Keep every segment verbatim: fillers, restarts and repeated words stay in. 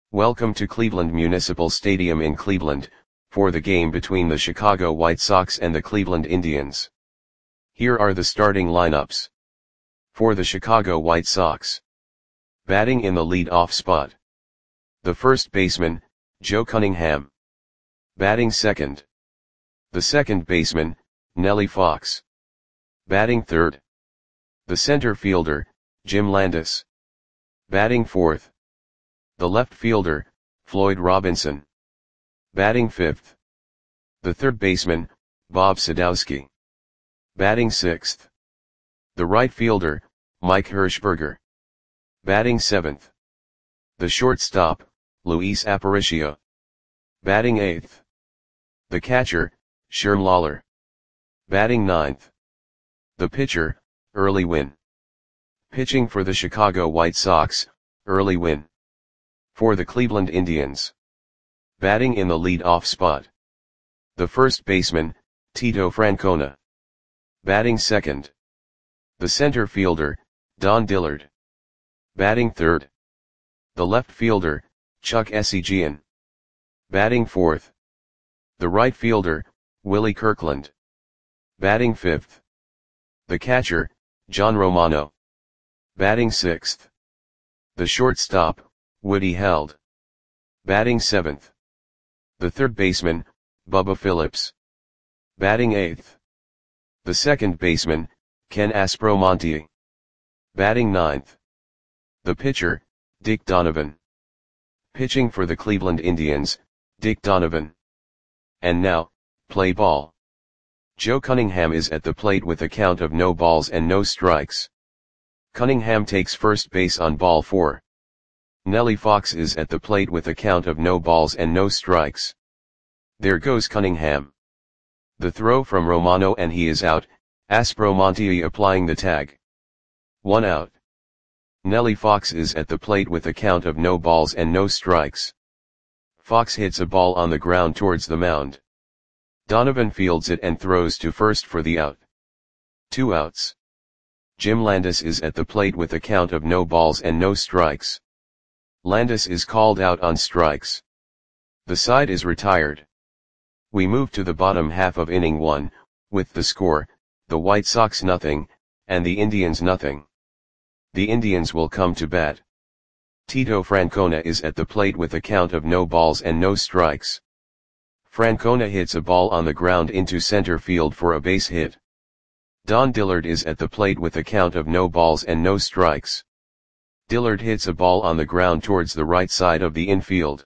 Welcome to Cleveland Municipal Stadium in Cleveland, for the game between the Chicago White Sox and the Cleveland Indians. Here are the starting lineups. For the Chicago White Sox. Batting in the lead-off spot. The first baseman, Joe Cunningham. Batting second. The second baseman, Nellie Fox. Batting third. The center fielder, Jim Landis. Batting fourth. The left fielder, Floyd Robinson. Batting fifth. The third baseman, Bob Sadowski. Batting sixth. The right fielder, Mike Hirschberger. Batting seventh. The shortstop, Luis Aparicio. Batting eighth. The catcher, Sherm Lawler. Batting ninth. The pitcher, Early Wynn. Pitching for the Chicago White Sox, Early Wynn. For the Cleveland Indians. Batting in the lead-off spot. The first baseman, Tito Francona. Batting second. The center fielder, Don Dillard. Batting third. The left fielder, Chuck Essegian. Batting fourth. The right fielder, Willie Kirkland. Batting fifth. The catcher, John Romano. Batting sixth. The shortstop, Woody Held. Batting seventh. The third baseman, Bubba Phillips. Batting eighth. The second baseman, Ken Aspromonte. Batting ninth. The pitcher, Dick Donovan. Pitching for the Cleveland Indians, Dick Donovan. And now, play ball. Joe Cunningham is at the plate with a count of no balls and no strikes. Cunningham takes first base on ball four. Nellie Fox is at the plate with a count of no balls and no strikes. There goes Cunningham. The throw from Romano and he is out, Aspromonte applying the tag. One out. Nellie Fox is at the plate with a count of no balls and no strikes. Fox hits a ball on the ground towards the mound. Donovan fields it and throws to first for the out. Two outs. Jim Landis is at the plate with a count of no balls and no strikes. Landis is called out on strikes. The side is retired. We move to the bottom half of inning one, with the score, the White Sox nothing, and the Indians nothing. The Indians will come to bat. Tito Francona is at the plate with a count of no balls and no strikes. Francona hits a ball on the ground into center field for a base hit. Don Dillard is at the plate with a count of no balls and no strikes. Dillard hits a ball on the ground towards the right side of the infield.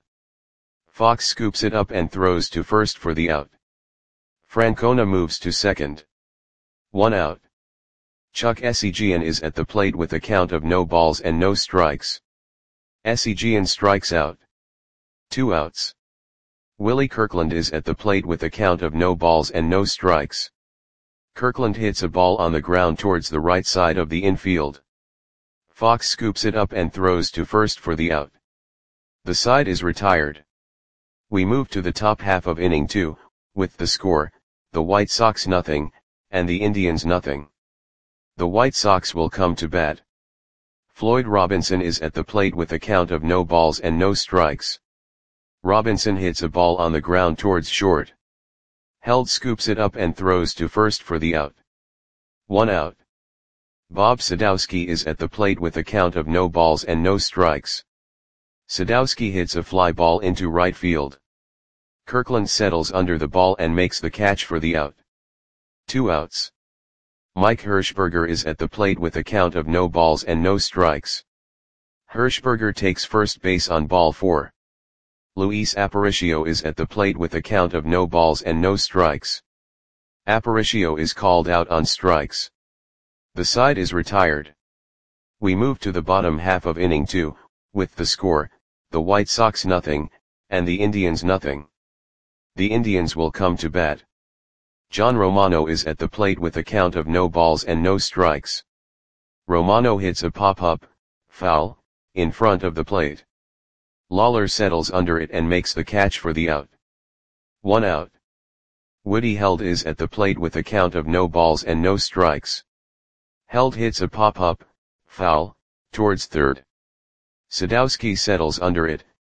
Fox scoops it up and throws to first for the out. Francona moves to second. One out. Chuck Essegian is at the plate with a count of no balls and no strikes. Essegian strikes out. Two outs. Willie Kirkland is at the plate with a count of no balls and no strikes. Kirkland hits a ball on the ground towards the right side of the infield. Fox scoops it up and throws to first for the out. The side is retired. We move to the top half of inning two, with the score, the White Sox nothing, and the Indians nothing. The White Sox will come to bat. Floyd Robinson is at the plate with a count of no balls and no strikes. Robinson hits a ball on the ground towards short. Held scoops it up and throws to first for the out. One out. Bob Sadowski is at the plate with a count of no balls and no strikes. Sadowski hits a fly ball into right field. Kirkland settles under the ball and makes the catch for the out. Two outs. Mike Hirschberger is at the plate with a count of no balls and no strikes. Hirschberger takes first base on ball four. Luis Aparicio is at the plate with a count of no balls and no strikes. Aparicio is called out on strikes. The side is retired. We move to the bottom half of inning two, with the score, the White Sox nothing, and the Indians nothing. The Indians will come to bat. John Romano is at the plate with a count of no balls and no strikes. Romano hits a pop-up, foul, in front of the plate. Lawler settles under it and makes the catch for the out. One out. Woody Held is at the plate with a count of no balls and no strikes. Held hits a pop-up, foul, towards third. Sadowski settles under it,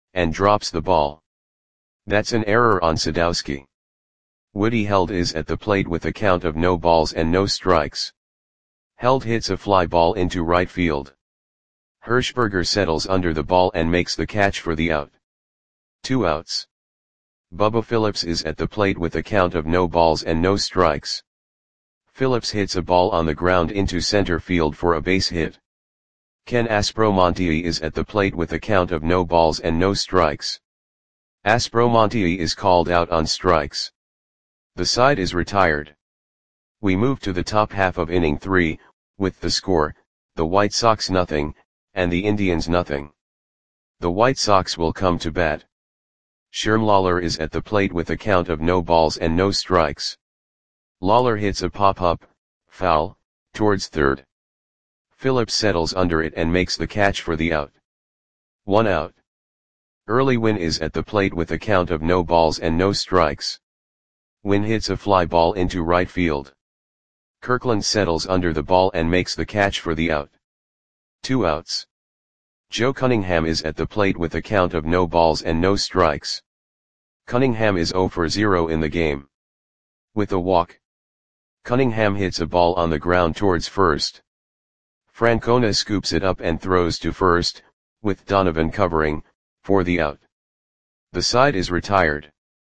and drops the ball. That's an error on Sadowski. Woody Held is at the plate with a count of no balls and no strikes. Held hits a fly ball into right field. Hirschberger settles under the ball and makes the catch for the out. Two outs. Bubba Phillips is at the plate with a count of no balls and no strikes. Phillips hits a ball on the ground into center field for a base hit. Ken Aspromonte is at the plate with a count of no balls and no strikes. Aspromonte is called out on strikes. The side is retired. We move to the top half of inning three, with the score, the White Sox nothing, and the Indians nothing. The White Sox will come to bat. Sherm Lawler is at the plate with a count of no balls and no strikes. Lawler hits a pop-up, foul, towards third. Phillips settles under it and makes the catch for the out. One out. Early Wynn is at the plate with a count of no balls and no strikes. Wynn hits a fly ball into right field. Kirkland settles under the ball and makes the catch for the out. Two outs. Joe Cunningham is at the plate with a count of no balls and no strikes. Cunningham is zero for zero in the game. With a walk, Cunningham hits a ball on the ground towards first. Francona scoops it up and throws to first, with Donovan covering, for the out. The side is retired.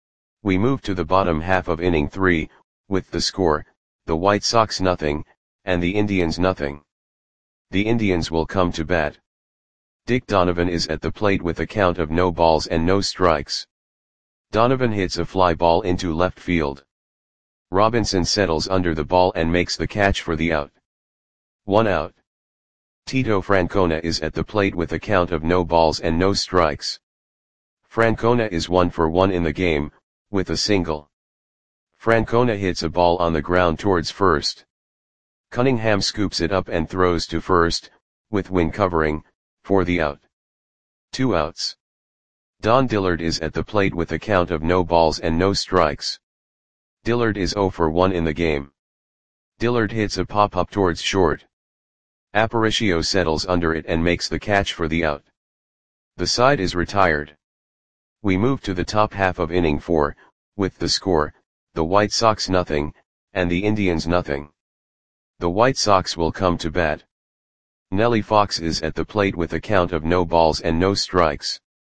We move to the bottom half of inning three, with the score, the White Sox nothing, and the Indians nothing. The Indians will come to bat. Dick Donovan is at the plate with a count of no balls and no strikes. Donovan hits a fly ball into left field. Robinson settles under the ball and makes the catch for the out. One out. Tito Francona is at the plate with a count of no balls and no strikes. Francona is one for one in the game, with a single. Francona hits a ball on the ground towards first. Cunningham scoops it up and throws to first, with Wynn covering, for the out. Two outs. Don Dillard is at the plate with a count of no balls and no strikes. Dillard is zero for one in the game. Dillard hits a pop-up towards short. Aparicio settles under it and makes the catch for the out. The side is retired. We move to the top half of inning four, with the score, the White Sox nothing, and the Indians nothing. The White Sox will come to bat. Nellie Fox is at the plate with a count of no balls and no strikes.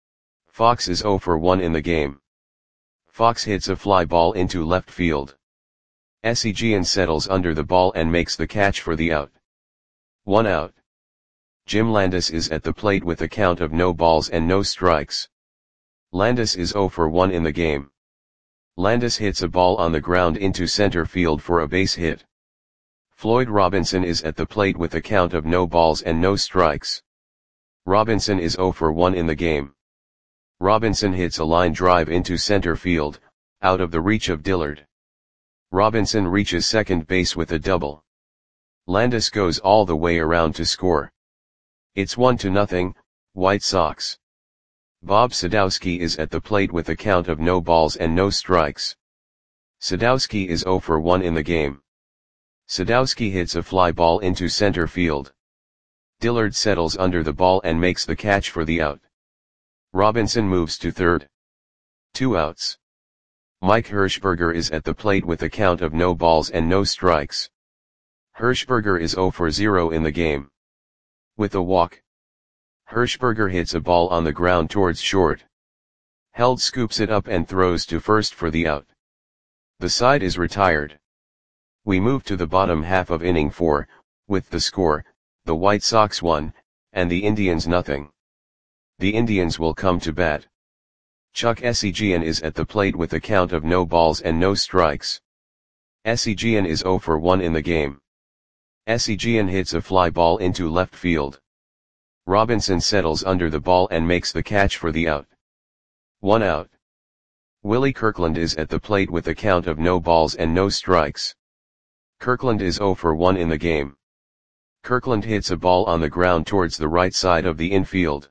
Fox is zero for one in the game. Fox hits a fly ball into left field. Esigian settles under the ball and makes the catch for the out. One out. Jim Landis is at the plate with a count of no balls and no strikes. Landis is zero for one in the game. Landis hits a ball on the ground into center field for a base hit. Floyd Robinson is at the plate with a count of no balls and no strikes. Robinson is zero for one in the game. Robinson hits a line drive into center field, out of the reach of Dillard. Robinson reaches second base with a double. Landis goes all the way around to score. It's one to nothing, White Sox. Bob Sadowski is at the plate with a count of no balls and no strikes. Sadowski is zero for one in the game. Sadowski hits a fly ball into center field. Dillard settles under the ball and makes the catch for the out. Robinson moves to third. Two outs. Mike Hirschberger is at the plate with a count of no balls and no strikes. Hirschberger is zero for zero in the game. With a walk, Hirschberger hits a ball on the ground towards short. Held scoops it up and throws to first for the out. The side is retired. We move to the bottom half of inning four, with the score, the White Sox one, and the Indians nothing. The Indians will come to bat. Chuck Esigian is at the plate with a count of no balls and no strikes. Esigian is zero for one in the game. Esigian hits a fly ball into left field. Robinson settles under the ball and makes the catch for the out. One out. Willie Kirkland is at the plate with a count of no balls and no strikes. Kirkland is zero for one in the game. Kirkland hits a ball on the ground towards the right side of the infield.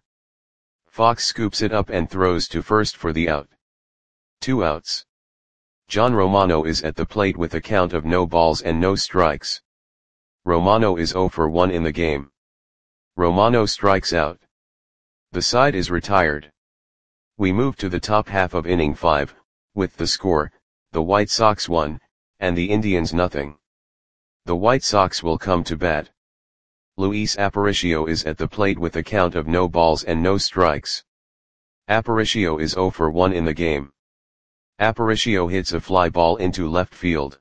Fox scoops it up and throws to first for the out. Two outs. John Romano is at the plate with a count of no balls and no strikes. Romano is zero for one in the game. Romano strikes out. The side is retired. We move to the top half of inning five, with the score, the White Sox one, and the Indians nothing. The White Sox will come to bat. Luis Aparicio is at the plate with a count of no balls and no strikes. Aparicio is zero for one in the game. Aparicio hits a fly ball into left field.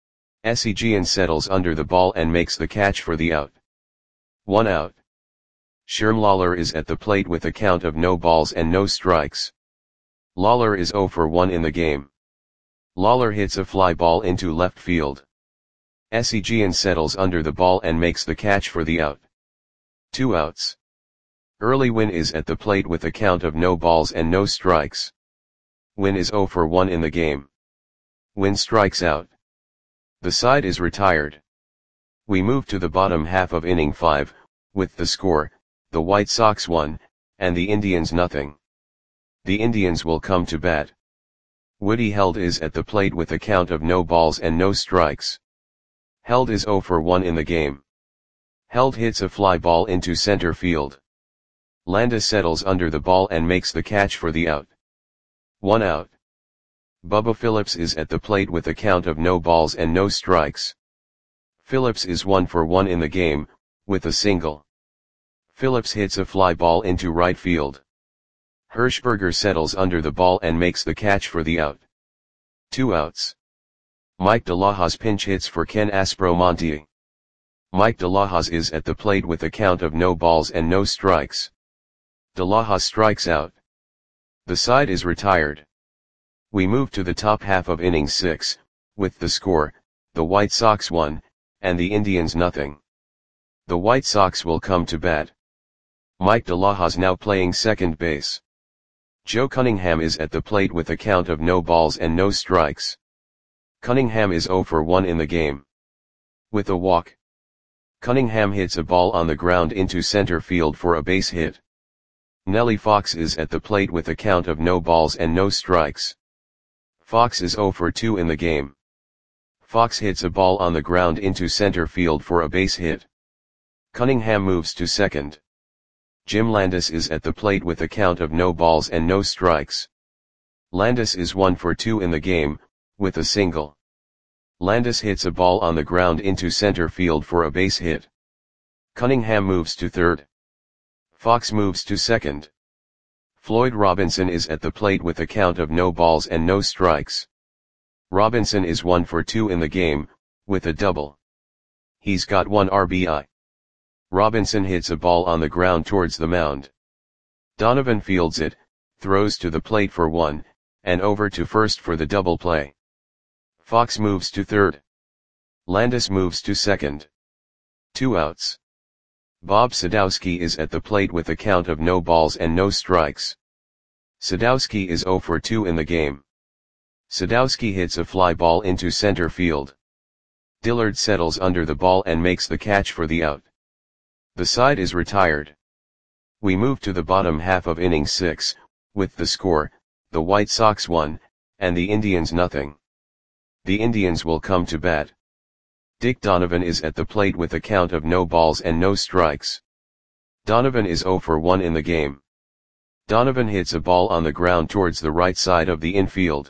Seguin settles under the ball and makes the catch for the out. One out. Sherm Lawler is at the plate with a count of no balls and no strikes. Lawler is zero for one in the game. Lawler hits a fly ball into left field. Seguin settles under the ball and makes the catch for the out. Two outs. Early Wynn is at the plate with a count of no balls and no strikes. Wynn is zero for one in the game. Wynn strikes out. The side is retired. We move to the bottom half of inning five, with the score, the White Sox one, and the Indians nothing. The Indians will come to bat. Woody Held is at the plate with a count of no balls and no strikes. Held is zero for one in the game. Held hits a fly ball into center field. Landis settles under the ball and makes the catch for the out. One out. Bubba Phillips is at the plate with a count of no balls and no strikes. Phillips is one for one in the game, with a single. Phillips hits a fly ball into right field. Hirschberger settles under the ball and makes the catch for the out. Two outs. Mike De La Hoz pinch hits for Ken Aspromonte. Mike De La Hoz is at the plate with a count of no balls and no strikes. De La Hoz strikes out. The side is retired. We move to the top half of inning six, with the score, the White Sox one, and the Indians nothing. The White Sox will come to bat. Mike De La Hoz now playing second base. Joe Cunningham is at the plate with a count of no balls and no strikes. Cunningham is zero for one in the game. With a walk. Cunningham hits a ball on the ground into center field for a base hit. Nellie Fox is at the plate with a count of no balls and no strikes. Fox is zero for two in the game. Fox hits a ball on the ground into center field for a base hit. Cunningham moves to second. Jim Landis is at the plate with a count of no balls and no strikes. Landis is one for two in the game, with a single. Landis hits a ball on the ground into center field for a base hit. Cunningham moves to third. Fox moves to second. Floyd Robinson is at the plate with a count of no balls and no strikes. Robinson is one for two in the game, with a double. He's got one R B I. Robinson hits a ball on the ground towards the mound. Donovan fields it, throws to the plate for one, and over to first for the double play. Fox moves to third. Landis moves to second. Two outs. Bob Sadowski is at the plate with a count of no balls and no strikes. Sadowski is zero for two in the game. Sadowski hits a fly ball into center field. Dillard settles under the ball and makes the catch for the out. The side is retired. We move to the bottom half of inning six, with the score, the White Sox one, and the Indians nothing. The Indians will come to bat. Dick Donovan is at the plate with a count of no balls and no strikes. Donovan is zero for one in the game. Donovan hits a ball on the ground towards the right side of the infield.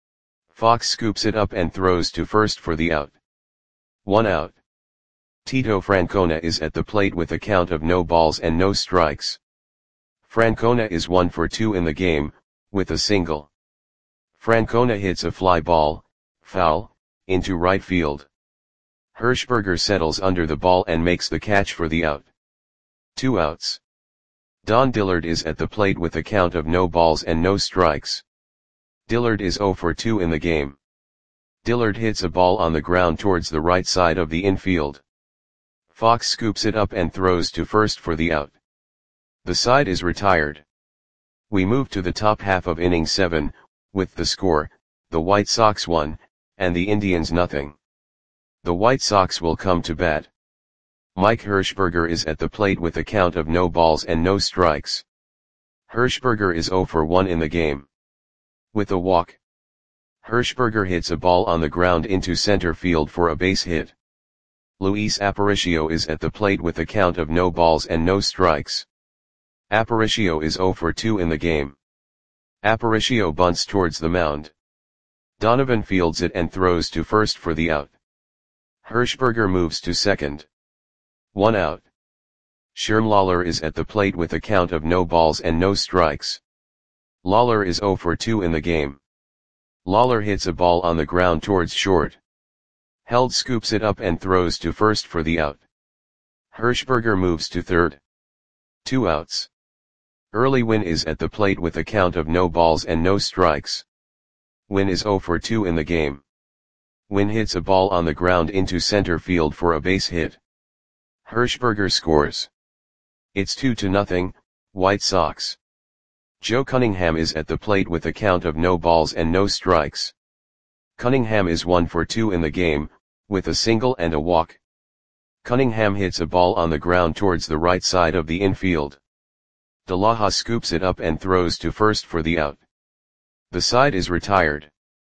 Fox scoops it up and throws to first for the out. One out. Tito Francona is at the plate with a count of no balls and no strikes. Francona is one for two in the game, with a single. Francona hits a fly ball, foul, into right field. Hirschberger settles under the ball and makes the catch for the out. Two outs. Don Dillard is at the plate with a count of no balls and no strikes. Dillard is zero for two in the game. Dillard hits a ball on the ground towards the right side of the infield. Fox scoops it up and throws to first for the out. The side is retired. We move to the top half of inning seven, with the score, the White Sox one, and the Indians nothing. The White Sox will come to bat. Mike Hirschberger is at the plate with a count of no balls and no strikes. Hirschberger is zero for one in the game. With a walk. Hirschberger hits a ball on the ground into center field for a base hit. Luis Aparicio is at the plate with a count of no balls and no strikes. Aparicio is zero for two in the game. Aparicio bunts towards the mound. Donovan fields it and throws to first for the out. Hirschberger moves to second. One out. Sherm Lawler is at the plate with a count of no balls and no strikes. Lawler is zero for two in the game. Lawler hits a ball on the ground towards short. Held scoops it up and throws to first for the out. Hirschberger moves to third. Two outs. Early Wynn is at the plate with a count of no balls and no strikes. Wynn is zero for two in the game. Wynn hits a ball on the ground into center field for a base hit. Hirschberger scores. It's two to nothing, White Sox. Joe Cunningham is at the plate with a count of no balls and no strikes. Cunningham is one for two in the game, with a single and a walk. Cunningham hits a ball on the ground towards the right side of the infield. De La Hoz scoops it up and throws to first for the out. The side is retired.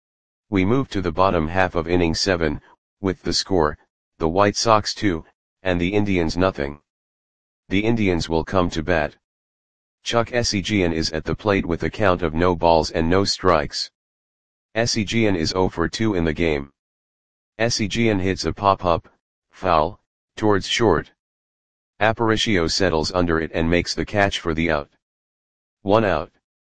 We move to the bottom half of inning seven, with the score, the White Sox two, and the Indians nothing. The Indians will come to bat. Chuck Essegian is at the plate with a count of no balls and no strikes. Essegian is zero for two in the game. Essegian hits a pop-up, foul, towards short. Aparicio settles under it and makes the catch for the out. One out.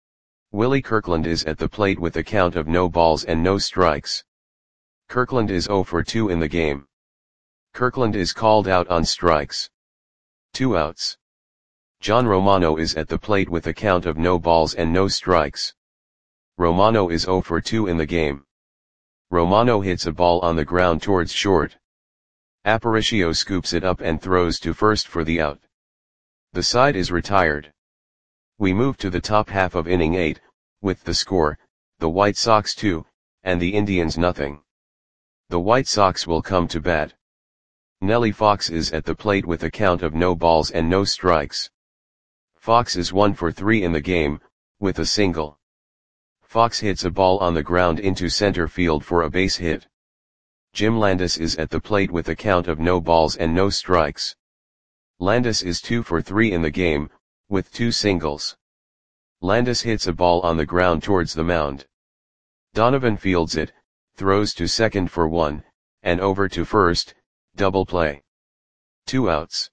Willie Kirkland is at the plate with a count of no balls and no strikes. Kirkland is zero for two in the game. Kirkland is called out on strikes. Two outs. John Romano is at the plate with a count of no balls and no strikes. Romano is zero for two in the game. Romano hits a ball on the ground towards short. Aparicio scoops it up and throws to first for the out. The side is retired. We move to the top half of inning eight, with the score, the White Sox two, and the Indians nothing. The White Sox will come to bat. Nellie Fox is at the plate with a count of no balls and no strikes. Fox is one for three in the game, with a single. Fox hits a ball on the ground into center field for a base hit. Jim Landis is at the plate with a count of no balls and no strikes. Landis is two for three in the game, with two singles. Landis hits a ball on the ground towards the mound. Donovan fields it, throws to second for one, and over to first, double play. Two outs.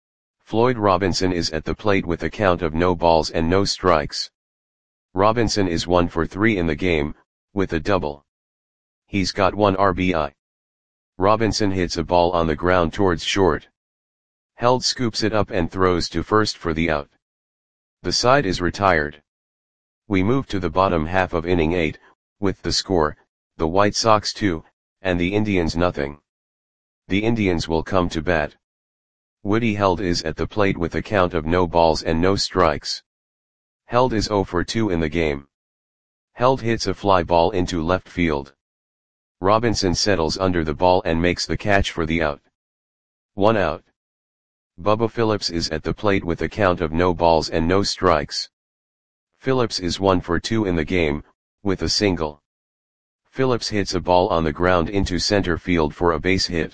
Floyd Robinson is at the plate with a count of no balls and no strikes. Robinson is one for three in the game, with a double. He's got one R B I. Robinson hits a ball on the ground towards short. Held scoops it up and throws to first for the out. The side is retired. We move to the bottom half of inning eight, with the score, the White Sox two, and the Indians nothing. The Indians will come to bat. Woody Held is at the plate with a count of no balls and no strikes. Held is zero for two in the game. Held hits a fly ball into left field. Robinson settles under the ball and makes the catch for the out. One out. Bubba Phillips is at the plate with a count of no balls and no strikes. Phillips is one for two in the game, with a single. Phillips hits a ball on the ground into center field for a base hit.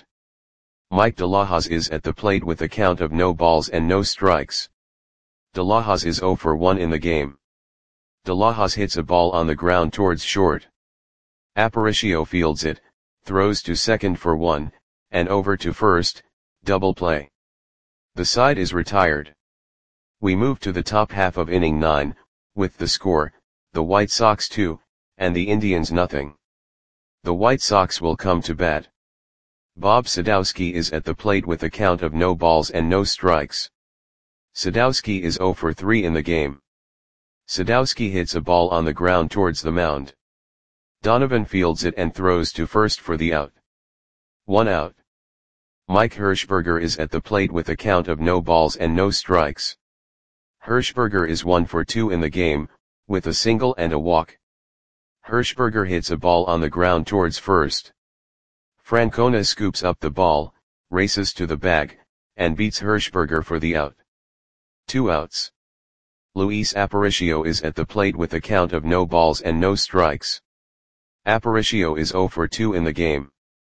Mike De La Hoz is at the plate with a count of no balls and no strikes. De La Hoz is zero for one in the game. De La Hoz hits a ball on the ground towards short. Aparicio fields it, throws to second for one, and over to first, double play. The side is retired. We move to the top half of inning nine, with the score, the White Sox two, and the Indians nothing. The White Sox will come to bat. Bob Sadowski is at the plate with a count of no balls and no strikes. Sadowski is zero for three in the game. Sadowski hits a ball on the ground towards the mound. Donovan fields it and throws to first for the out. One out. Mike Hirschberger is at the plate with a count of no balls and no strikes. Hirschberger is one for two in the game, with a single and a walk. Hirschberger hits a ball on the ground towards first. Francona scoops up the ball, races to the bag, and beats Hirschberger for the out. Two outs. Luis Aparicio is at the plate with a count of no balls and no strikes. Aparicio is zero for two in the game.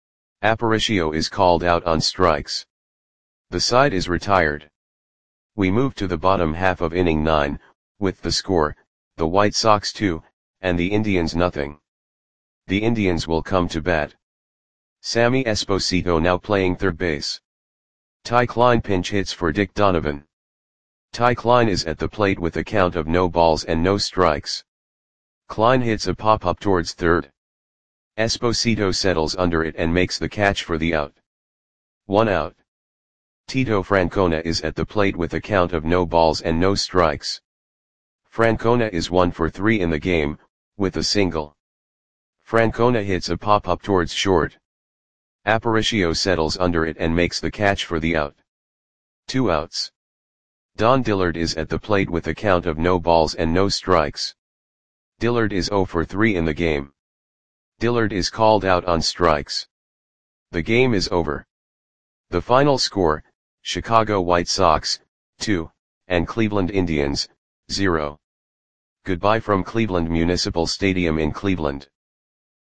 Aparicio is called out on strikes. The side is retired. We move to the bottom half of inning nine, with the score, the White Sox two, and the Indians nothing. The Indians will come to bat. Sammy Esposito now playing third base. Ty Klein pinch hits for Dick Donovan. Ty Klein is at the plate with a count of no balls and no strikes. Klein hits a pop-up towards third. Esposito settles under it and makes the catch for the out. One out. Tito Francona is at the plate with a count of no balls and no strikes. Francona is one for three in the game, with a single. Francona hits a pop-up towards short. Aparicio settles under it and makes the catch for the out. Two outs. Don Dillard is at the plate with a count of no balls and no strikes. Dillard is zero for three in the game. Dillard is called out on strikes. The game is over. The final score, Chicago White Sox, two, and Cleveland Indians, zero. Goodbye from Cleveland Municipal Stadium in Cleveland.